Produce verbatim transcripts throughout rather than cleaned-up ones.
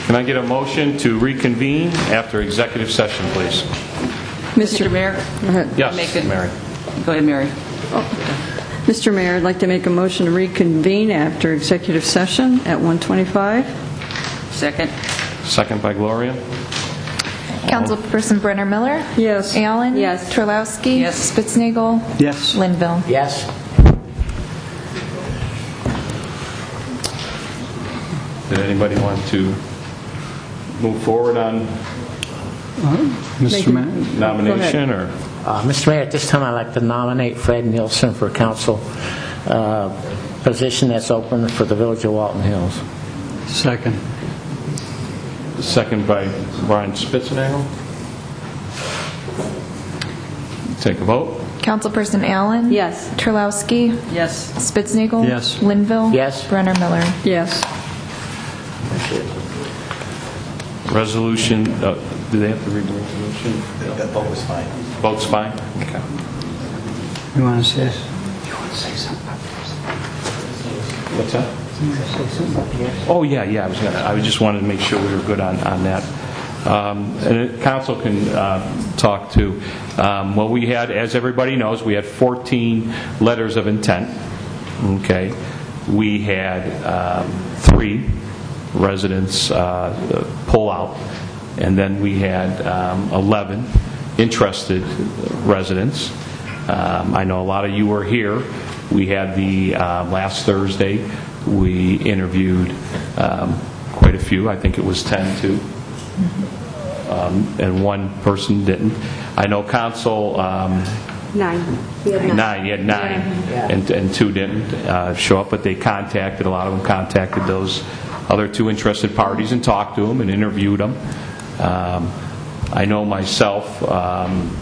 Can I get a motion to reconvene after executive session, please? Mister Mayor? Yes, Make it, Mary. Go ahead, Mary. Oh. Mister Mayor, I'd like to make a motion to reconvene after executive session at one twenty-five. Second. Second by Gloria. Councilperson Brenner Miller? Yes. Allen? Yes. Terlowski? Yes. Spitznagel? Yes. Linville? Yes. Did anybody want to move forward on Mister Mayor? nomination or? Uh, Mister Mayor, at this time I'd like to nominate Fred Nielsen for council uh, position that's open for the Village of Walton Hills. Second. Second by Brian Spitznagel. Take a vote. Councilperson Allen? Yes. Terlowski? Yes. Spitznagel? Yes. Linville? Yes. Brenner Miller? Yes. Resolution, uh, do they have to read the resolution? The vote was fine. Vote's fine? Okay. You want to say this? What's that? Oh, yeah, yeah. I was gonna, I just wanted to make sure we were good on, on that. Um, and the council can uh, talk to. Um, well, we had, as everybody knows, we had fourteen letters of intent. Okay. We had um, three residents uh, pull out, and then we had um, eleven interested residents. Um, I know a lot of you were here. We had the uh, last Thursday. We interviewed um, quite a few. I think it was ten too, um, and one person didn't. I know council. Um, Nine. We had nine. Nine, you had nine, and, and two didn't uh, show up, but they contacted, a lot of them contacted those other two interested parties and talked to them and interviewed them. Um, I know myself um,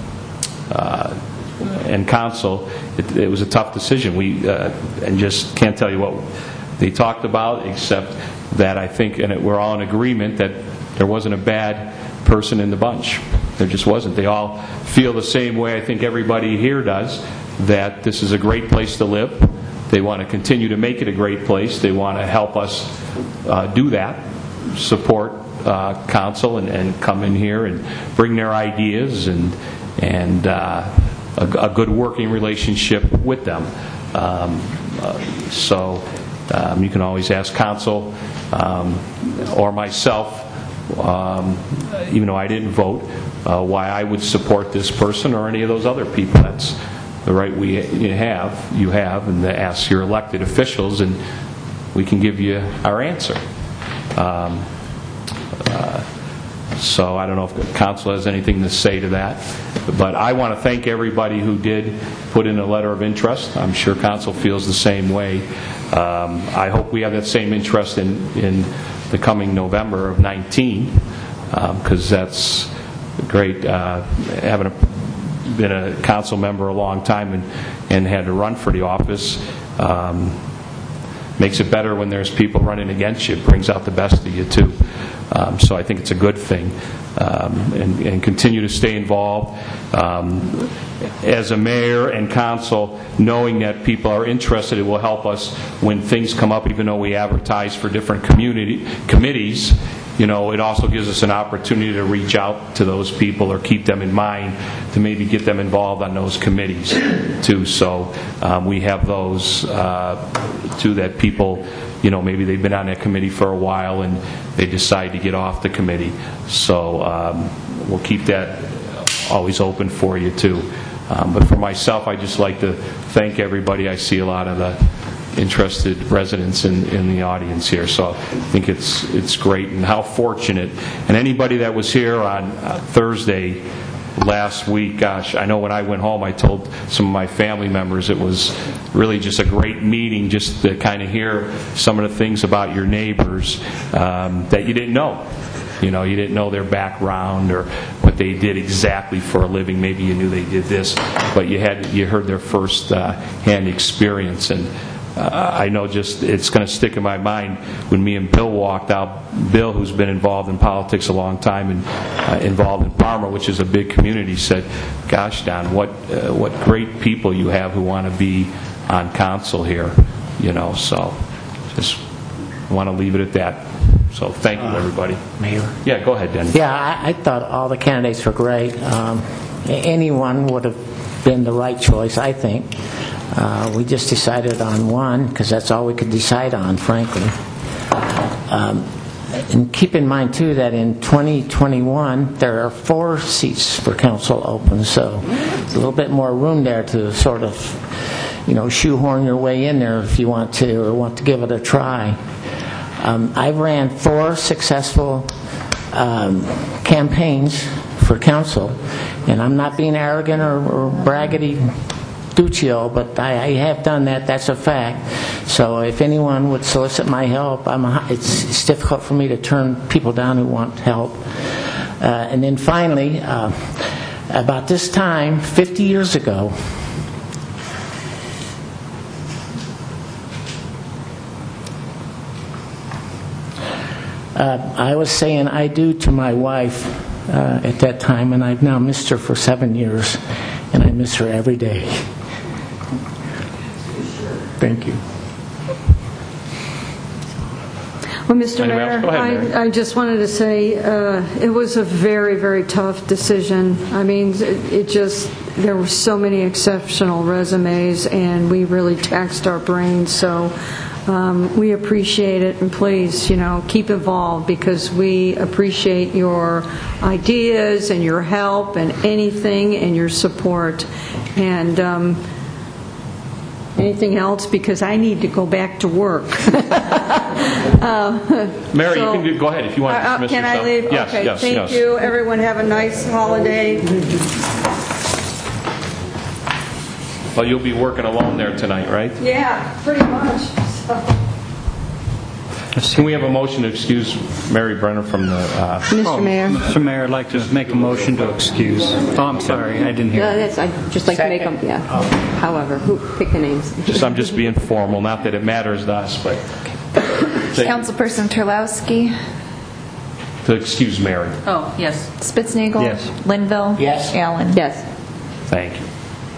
uh, and council, it, it was a tough decision. We uh, and just can't tell you what they talked about, except that I think, and it, we're all in agreement that there wasn't a bad person in the bunch. There just wasn't. They all feel the same way I think everybody here does, that this is a great place to live. They want to continue to make it a great place. They want to help us uh, do that, support uh, council and, and come in here and bring their ideas and and uh, a, a good working relationship with them. Um, uh, so um, you can always ask council um, or myself, um, even though I didn't vote, uh, why I would support this person or any of those other people. That's the right we you have, you have, and to ask your elected officials, and we can give you our answer. Um, uh, so I don't know if the council has anything to say to that, but I want to thank everybody who did put in a letter of interest. I'm sure council feels the same way. Um, I hope we have that same interest in, in the coming November of nineteen, because um, that's great. Uh, having a been a council member a long time and, and had to run for the office um, makes it better when there's people running against you. It brings out the best of you too. Um, so I think it's a good thing, um, and, and continue to stay involved um, as a mayor and council, knowing that people are interested. It will help us when things come up, even though we advertise for different community committees. You know, it also gives us an opportunity to reach out to those people or keep them in mind to maybe get them involved on those committees too. So um, we have those uh, too, that people, you know, maybe they've been on that committee for a while and they decide to get off the committee. So um, we'll keep that always open for you too. Um, but for myself, I just like to thank everybody. I see a lot of the interested residents in, in the audience here, so I think it's it's great, and how fortunate. And anybody that was here on uh, Thursday last week, gosh, I know when I went home I told some of my family members it was really just a great meeting, just to kind of hear some of the things about your neighbors um, that you didn't know. You know, you didn't know their background or what they did exactly for a living. Maybe you knew they did this, but you had you heard their first uh, hand experience. And Uh, I know just it's going to stick in my mind when me and Bill walked out. Bill, who's been involved in politics a long time and uh, involved in Parma, which is a big community, said, "Gosh, Don, what uh, what great people you have who want to be on council here." You know, so just want to leave it at that. So thank you, everybody. Mayor? Yeah, go ahead, Denny. Yeah, I, I thought all the candidates were great. Um, a- anyone would have been the right choice, I think. Uh, we just decided on one because that's all we could decide on, frankly. Um, and keep in mind, too, that in twenty twenty-one, there are four seats for council open, so there's a little bit more room there to sort of, you know, shoehorn your way in there if you want to or want to give it a try. Um, I've ran four successful um, campaigns for council, and I'm not being arrogant or, or braggadocio, but I, I have done that. That's a fact. So if anyone would solicit my help, I'm a, it's, it's difficult for me to turn people down who want help. Uh, and then finally, uh, about this time, fifty years ago, Uh, I was saying I do to my wife uh, at that time, and I've now missed her for seven years, and I miss her every day. Thank you. Well, Mister Anyone else? Mayor, Go ahead, Mary. I, I just wanted to say uh, it was a very, very tough decision. I mean, it, it just, there were so many exceptional resumes, and we really taxed our brains, so um, we appreciate it, and please, you know, keep involved, because we appreciate your ideas and your help and anything and your support. And um, anything else, because I need to go back to work. uh, Mary, so- you can do, go ahead if you want to Uh, uh, dismiss Can I yourself. leave? Yes, Okay, yes, thank yes. you. Everyone have a nice holiday. Well, you'll be working alone there tonight, right? Yeah, pretty much. So. Can we have a motion to excuse Mary Brenner from the... Uh, Mister Mayor. Mister Mayor, I'd like to make a motion to excuse. Oh, I'm sorry, I didn't hear. No, that's, I'd just like to make them, yeah. However, who, pick the names. just, I'm just being formal, not that it matters to us, but... to, Councilperson Terlowski, to excuse Mary. Oh, yes. Spitznagel. Yes. Linville. Yes. Allen. Yes. Thank you.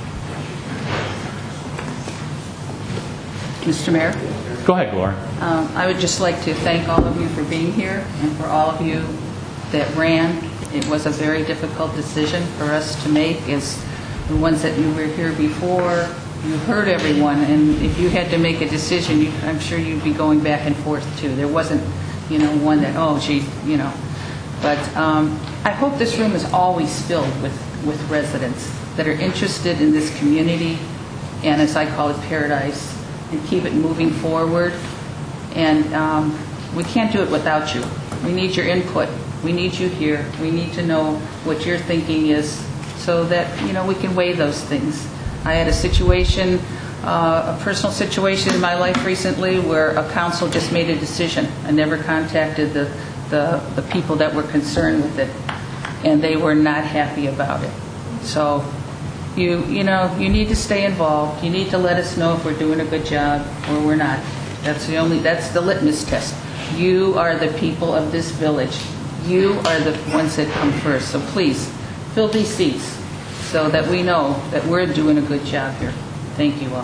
Mister Mayor, Go ahead, Gloria. um, I would just like to thank all of you for being here and for all of you that ran. It was a very difficult decision for us to make as the ones that you were here before. You heard everyone, and if you had to make a decision, you, I'm sure you'd be going back and forth too. There wasn't, you know, one that, oh, gee, you know. But um, I hope this room is always filled with, with residents that are interested in this community, and as I call it, paradise, and keep it moving forward. And um, we can't do it without you. We need your input. We need you here. We need to know what your thinking is so that, you know, we can weigh those things. I had a situation, uh, a personal situation in my life recently where a council just made a decision. I never contacted the, the, the people that were concerned with it, and they were not happy about it. So you, you know, you need to stay involved. You need to let us know if we're doing a good job or we're not. That's the only, that's the litmus test. You are the people of this village. You are the ones that come first. So please, fill these seats so that we know that we're doing a good job here. Thank you all.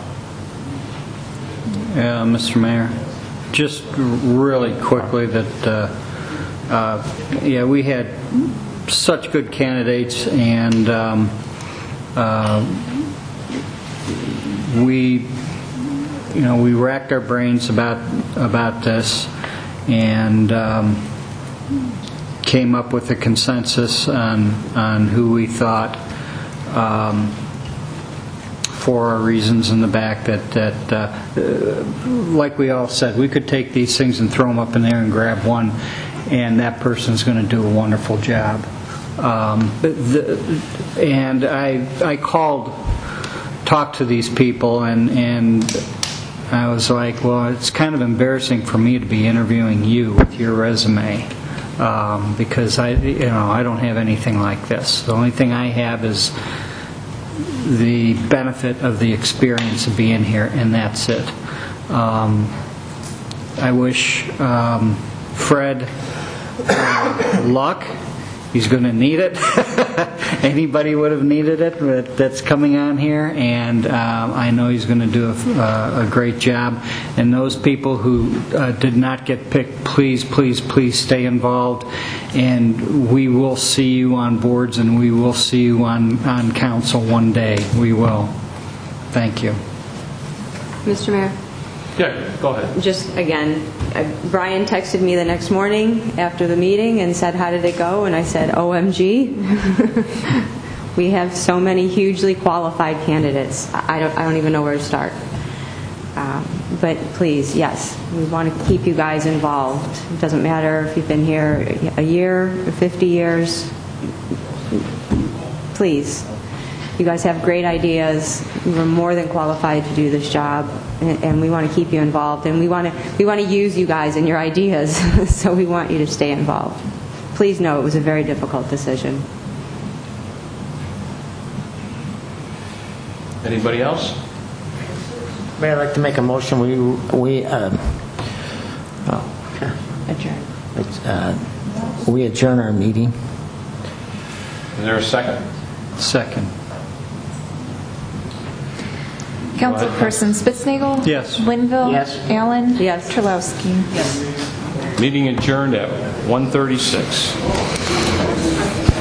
Uh, Mister Mayor, just really quickly that, uh, uh, yeah, we had such good candidates, and um, uh, we, you know, we racked our brains about about this, and um, came up with a consensus on on who we thought. Um, for our reasons in the back that, that uh, uh, like we all said, we could take these things and throw them up in there and grab one, and that person's going to do a wonderful job. Um, the, and I I called, talked to these people, and, and I was like, well, it's kind of embarrassing for me to be interviewing you with your resume. Um, because I, you know, I don't have anything like this. The only thing I have is the benefit of the experience of being here, and that's it. Um, I wish um, Fred uh, luck. He's going to need it. anybody would have needed it but that's coming on here, and um, I know he's going to do a, uh, a great job. And those people who uh, did not get picked, please, please, please stay involved, and we will see you on boards, and we will see you on, on council one day. We will. Thank you. Mister Mayor, Yeah, go ahead. just again, uh, Brian texted me the next morning after the meeting and said, how did it go? And I said, O M G. We have so many hugely qualified candidates. I don't, I don't even know where to start. Um, but please, yes, we want to keep you guys involved. It doesn't matter if you've been here a year or fifty years. Please. You guys have great ideas. You're more than qualified to do this job, and, and we want to keep you involved. And we want to we want to use you guys and your ideas, so we want you to stay involved. Please know it was a very difficult decision. Anybody else? Mayor, I'd like to make a motion. We we um, oh, Adjourn. it's, uh, we adjourn our meeting. Is there a second? Second. Councilperson Spitznagel. Yes. Linville. Yes. Allen. Yes. Terlowski. Yes. Meeting adjourned at one thirty-six.